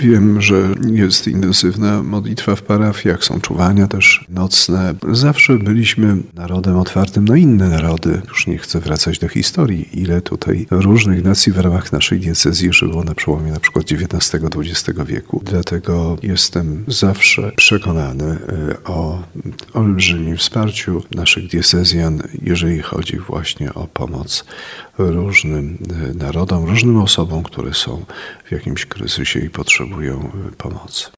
Wiem, że jest intensywna modlitwa w parafiach, są czuwania też nocne. Zawsze byliśmy narodem otwartym na inne narody. Już nie chcę wracać do historii, ile tutaj różnych nacji w ramach naszej diecezji żyło na przełomie na przykład XIX-XX wieku. Dlatego jestem zawsze przekonany o olbrzymim wsparciu naszych diecezjan, jeżeli chodzi właśnie o pomoc różnym narodom, różnym osobom, które są w jakimś kryzysie i potrzebują pomocy.